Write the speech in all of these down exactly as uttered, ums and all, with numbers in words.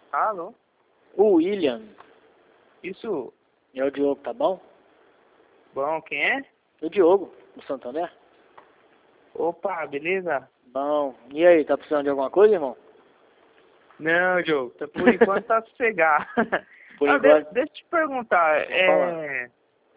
Alô? O William. Isso, É o Diogo, tá bom? bom, quem é? O Diogo, do Santander. Opa, beleza? Bom. E aí, tá precisando de alguma coisa, irmão? Não, Diogo, tá- por enquanto tá sossegado. Por Ah, enquanto. de- deixa eu te perguntar, é,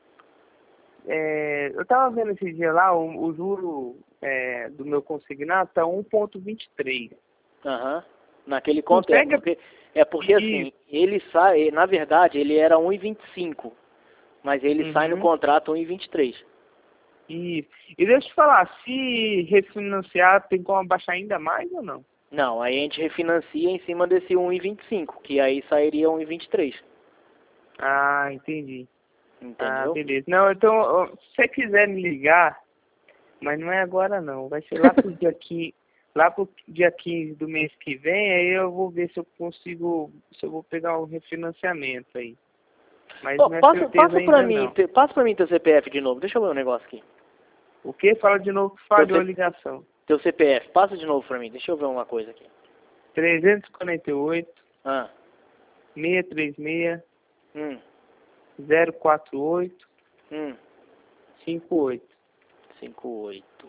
é, eu tava vendo esse dia lá, o, o juro é, do meu consignado tá um ponto vinte e três. Aham. Naquele conto é Consegue? porque, é porque assim, ele sai, na verdade, ele era um e vinte e cinco, mas ele sai no Uhum. contrato um e vinte e três. Isso. E deixa eu te falar, se refinanciar, tem como abaixar ainda mais ou não? Não, aí a gente refinancia em cima desse um e vinte e cinco, que aí sairia um e vinte e três. Ah, entendi. Ah, Entendeu? beleza. Não, então, ó, se você quiser me ligar, mas não é agora não, vai ser lá pro dia quinze, lá pro dia quinze do mês que vem, aí eu vou ver se eu consigo, se eu vou pegar o refinanciamento aí. Mas Ô, não é passa, certeza passa pra ainda mim, não. te- passa pra mim teu C P F de novo, deixa eu ver um negócio aqui. O que? Fala de novo que Teu, falhou a C- ligação. teu C P F, passa de novo pra mim, deixa eu ver uma coisa aqui. trezentos e quarenta e oito, Ah, seiscentos e trinta e seis, hum, zero quatro oito, hum, cinquenta e oito. cinco oito.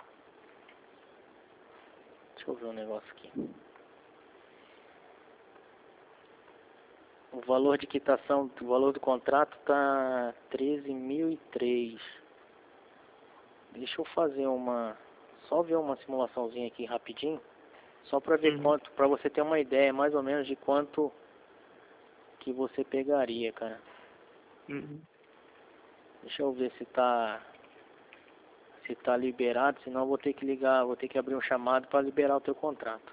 Deixa eu ver um negócio aqui. O valor de quitação, o valor do contrato tá treze mil e três. Deixa eu fazer uma, só ver uma simulaçãozinha aqui rapidinho, só para ver Uhum. quanto, para você ter uma ideia mais ou menos de quanto que você pegaria, cara. Uhum. Deixa eu ver se tá, se tá liberado, senão eu vou ter que ligar, vou ter que abrir um chamado para liberar o teu contrato.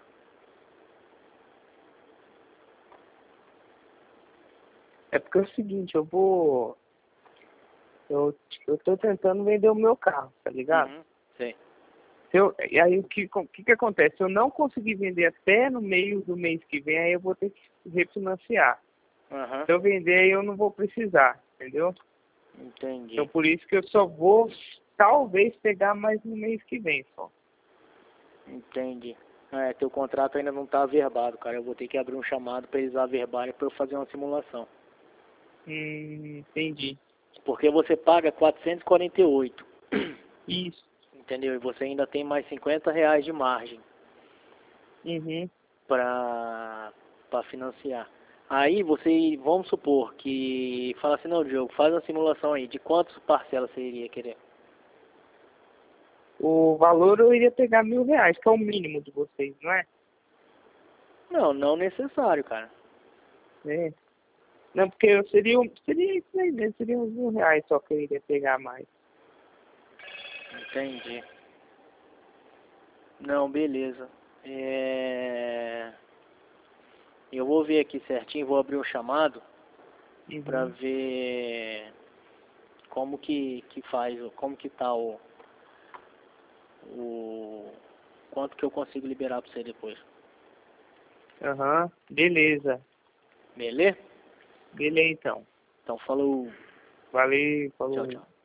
É porque é o seguinte, eu vou, eu, eu tô tentando vender o meu carro, tá ligado? Uhum. Sei. Se eu, e aí o que, o que que acontece? Se eu não conseguir vender até no meio do mês que vem, aí eu vou ter que refinanciar. Aham. Se eu vender, aí eu não vou precisar, entendeu? Entendi. Então por isso que eu só vou, talvez, pegar mais no mês que vem só. Entendi. É, teu contrato ainda não tá averbado, cara. Eu vou ter que abrir um chamado para eles averbarem para eu fazer uma simulação. Hum, entendi. Porque você paga quatrocentos e quarenta e oito. Isso. Entendeu? E você ainda tem mais cinquenta reais de margem Uhum. para para financiar. Aí você, vamos supor que fala assim, não, Diogo, faz uma simulação aí. De quantas parcelas você iria querer? O valor eu iria pegar mil reais, que é o mínimo de vocês, não é? Não, não necessário, cara. É. Não, porque eu seria, um- seria isso aí mesmo, seria uns mil reais só que eu iria pegar mais. Entendi. Não, beleza. É... Eu vou ver aqui certinho, vou abrir um chamado para Uhum. ver como que, que faz, como que tá o, o quanto que eu consigo liberar para você depois. Aham, beleza. Beleza? Beleza então. Então falou. Valeu, Tchau, falou. tchau.